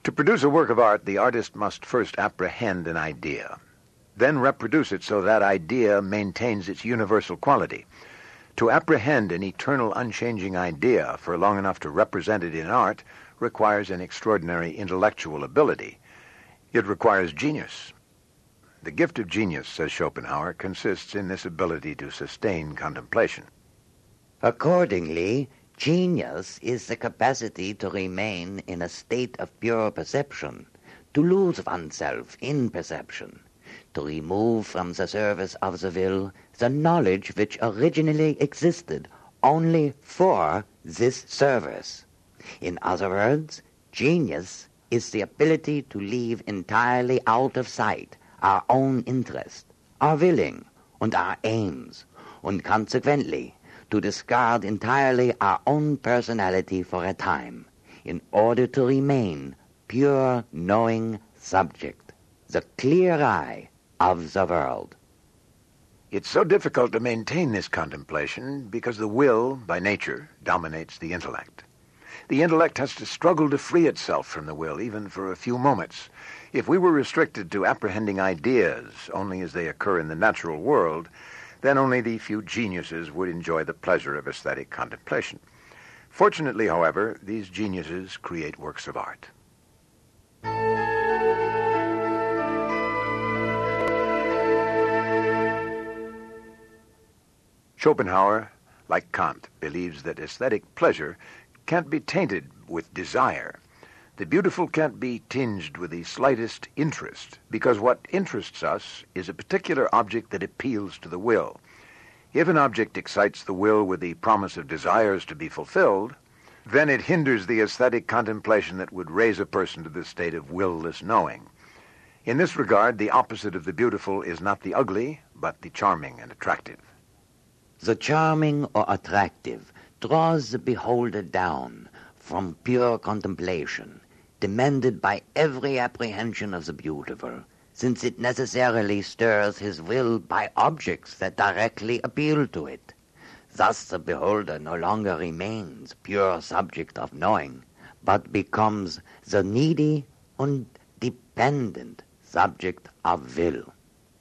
To produce a work of art, the artist must first apprehend an idea, then reproduce it so that idea maintains its universal quality. To apprehend an eternal, unchanging idea for long enough to represent it in art requires an extraordinary intellectual ability. It requires genius. The gift of genius, says Schopenhauer, consists in this ability to sustain contemplation. Accordingly, genius is the capacity to remain in a state of pure perception, to lose oneself in perception, to remove from the service of the will the knowledge which originally existed only for this service. In other words, genius is the ability to leave entirely out of sight our own interest, our willing, and our aims, and consequently to discard entirely our own personality for a time, in order to remain pure knowing subject, the clear eye of the world. It's so difficult to maintain this contemplation because the will, by nature, dominates the intellect. The intellect has to struggle to free itself from the will, even for a few moments. If we were restricted to apprehending ideas only as they occur in the natural world, then only the few geniuses would enjoy the pleasure of aesthetic contemplation. Fortunately, however, these geniuses create works of art. Schopenhauer, like Kant, believes that aesthetic pleasure can't be tainted with desire. The beautiful can't be tinged with the slightest interest, because what interests us is a particular object that appeals to the will. If an object excites the will with the promise of desires to be fulfilled, then it hinders the aesthetic contemplation that would raise a person to the state of will-less knowing. In this regard, the opposite of the beautiful is not the ugly, but the charming and attractive. The charming or attractive draws the beholder down from pure contemplation, demanded by every apprehension of the beautiful, since it necessarily stirs his will by objects that directly appeal to it. Thus the beholder no longer remains pure subject of knowing, but becomes the needy and dependent subject of will.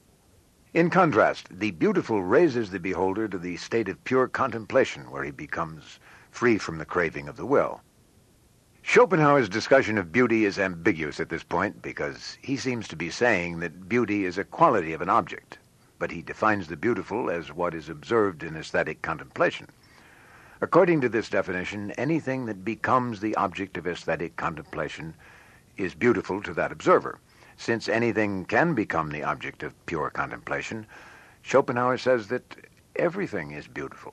In contrast, the beautiful raises the beholder to the state of pure contemplation, where he becomes free from the craving of the will. Schopenhauer's discussion of beauty is ambiguous at this point because he seems to be saying that beauty is a quality of an object, but he defines the beautiful as what is observed in aesthetic contemplation. According to this definition, anything that becomes the object of aesthetic contemplation is beautiful to that observer. Since anything can become the object of pure contemplation, Schopenhauer says that everything is beautiful.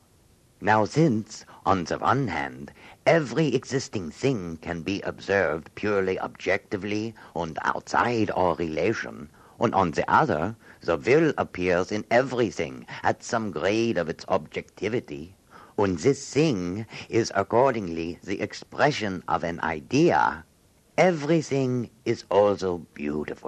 Now since, on the one hand, every existing thing can be observed purely objectively and outside our relation, and on the other, the will appears in everything at some grade of its objectivity, and this thing is accordingly the expression of an idea, everything is also beautiful.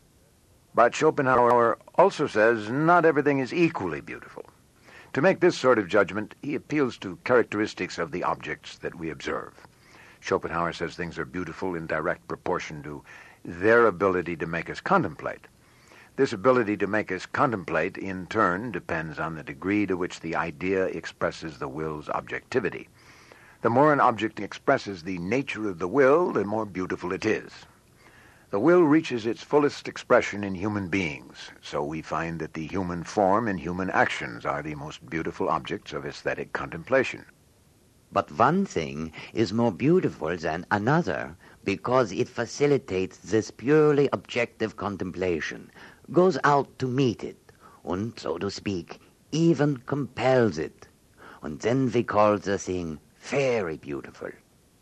But Schopenhauer also says not everything is equally beautiful. To make this sort of judgment, he appeals to characteristics of the objects that we observe. Schopenhauer says things are beautiful in direct proportion to their ability to make us contemplate. This ability to make us contemplate, in turn, depends on the degree to which the idea expresses the will's objectivity. The more an object expresses the nature of the will, the more beautiful it is. The will reaches its fullest expression in human beings, so we find that the human form and human actions are the most beautiful objects of aesthetic contemplation. But one thing is more beautiful than another because it facilitates this purely objective contemplation, goes out to meet it, and, so to speak, even compels it. And then we call the thing very beautiful.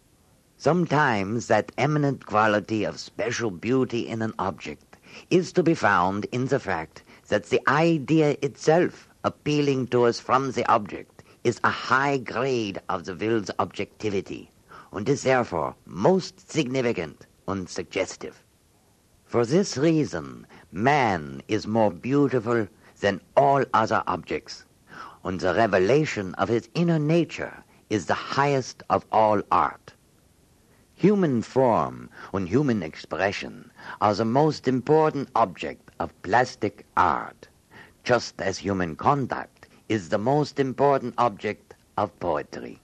Sometimes that eminent quality of special beauty in an object is to be found in the fact that the idea itself appealing to us from the object is a high grade of the will's objectivity, and is therefore most significant and suggestive. For this reason, man is more beautiful than all other objects, and the revelation of his inner nature is the highest of all art. Human form and human expression are the most important object of plastic art, just as human conduct is the most important object of poetry.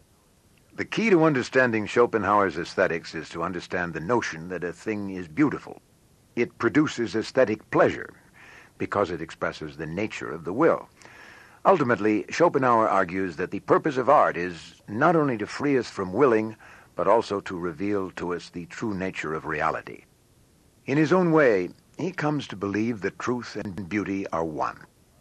The key to understanding Schopenhauer's aesthetics is to understand the notion that a thing is beautiful. It produces aesthetic pleasure because it expresses the nature of the will. Ultimately, Schopenhauer argues that the purpose of art is not only to free us from willing, but also to reveal to us the true nature of reality. In his own way, he comes to believe that truth and beauty are one.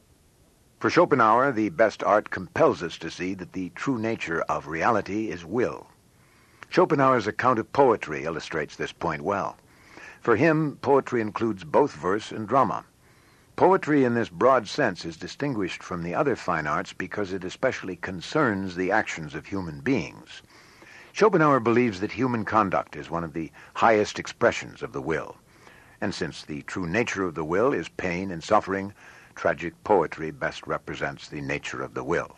For Schopenhauer, the best art compels us to see that the true nature of reality is will. Schopenhauer's account of poetry illustrates this point well. For him, poetry includes both verse and drama. Poetry in this broad sense is distinguished from the other fine arts because it especially concerns the actions of human beings. Schopenhauer believes that human conduct is one of the highest expressions of the will. And since the true nature of the will is pain and suffering, tragic poetry best represents the nature of the will.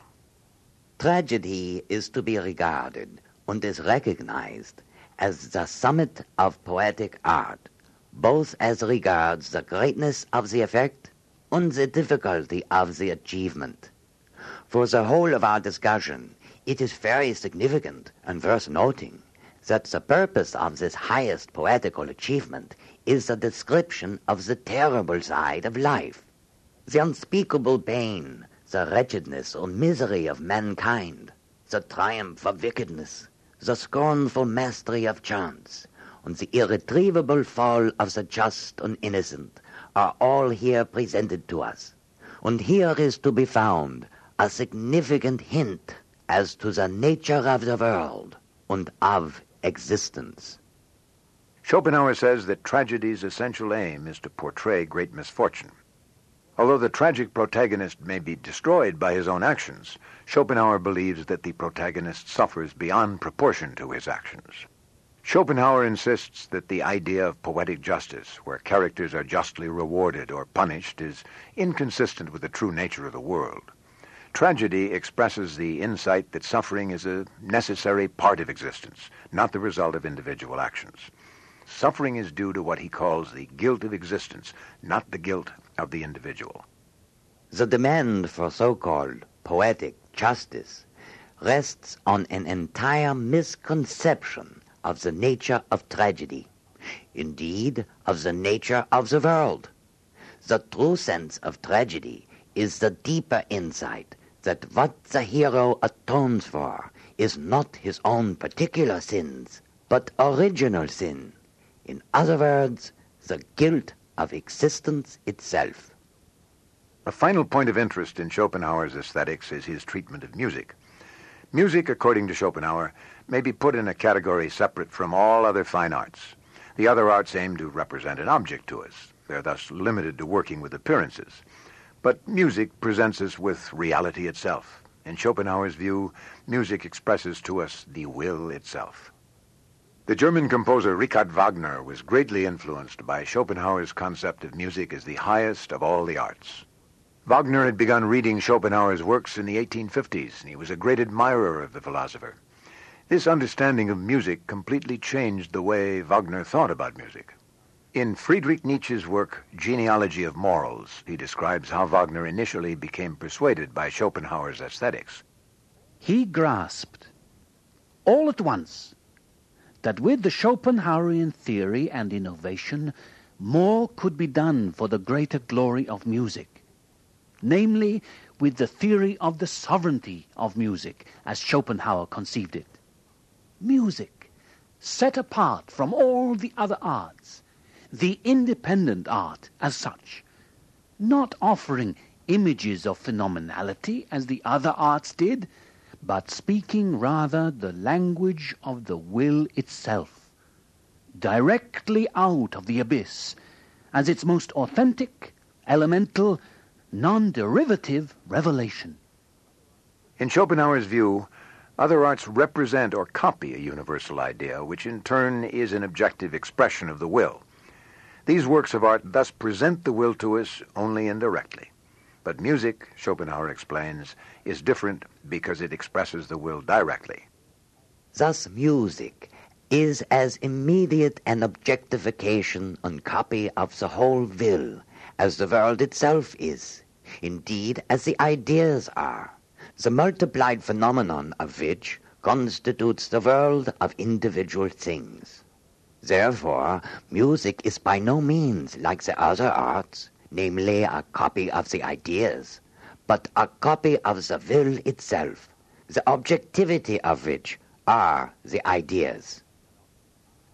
Tragedy is to be regarded and is recognized as the summit of poetic art, both as regards the greatness of the effect and the difficulty of the achievement. For the whole of our discussion, it is very significant and worth noting that the purpose of this highest poetical achievement is the description of the terrible side of life, the unspeakable pain, the wretchedness and misery of mankind, the triumph of wickedness, the scornful mastery of chance, and the irretrievable fall of the just and innocent are all here presented to us. And here is to be found a significant hint as to the nature of the world and of existence. Schopenhauer says that tragedy's essential aim is to portray great misfortune. Although the tragic protagonist may be destroyed by his own actions, Schopenhauer believes that the protagonist suffers beyond proportion to his actions. Schopenhauer insists that the idea of poetic justice, where characters are justly rewarded or punished, is inconsistent with the true nature of the world. Tragedy expresses the insight that suffering is a necessary part of existence, not the result of individual actions. Suffering is due to what he calls the guilt of existence, not the guilt of the individual. The demand for so-called poetic justice rests on an entire misconception of the nature of tragedy, indeed of the nature of the world. The true sense of tragedy is the deeper insight that what the hero atones for is not his own particular sins, but original sin. In other words, the guilt of existence itself. A final point of interest in Schopenhauer's aesthetics is his treatment of music. Music, according to Schopenhauer, may be put in a category separate from all other fine arts. The other arts aim to represent an object to us. They're thus limited to working with appearances. But music presents us with reality itself. In Schopenhauer's view, music expresses to us the will itself. The German composer Richard Wagner was greatly influenced by Schopenhauer's concept of music as the highest of all the arts. Wagner had begun reading Schopenhauer's works in the 1850s, and he was a great admirer of the philosopher. This understanding of music completely changed the way Wagner thought about music. In Friedrich Nietzsche's work, Genealogy of Morals, he describes how Wagner initially became persuaded by Schopenhauer's aesthetics. He grasped, all at once, that with the Schopenhauerian theory and innovation, more could be done for the greater glory of music, namely, with the theory of the sovereignty of music, as Schopenhauer conceived it. Music, set apart from all the other arts, the independent art as such, not offering images of phenomenality as the other arts did, but speaking rather the language of the will itself, directly out of the abyss, as its most authentic, elemental, non-derivative revelation. In Schopenhauer's view, other arts represent or copy a universal idea, which in turn is an objective expression of the will. These works of art thus present the will to us only indirectly. But music, Schopenhauer explains, is different because it expresses the will directly. Thus music, is as immediate an objectification and copy of the whole will as the world itself is, indeed as the ideas are, the multiplied phenomenon of which constitutes the world of individual things. Therefore, music is by no means like the other arts, namely a copy of the ideas, but a copy of the will itself, the objectivity of which are the ideas.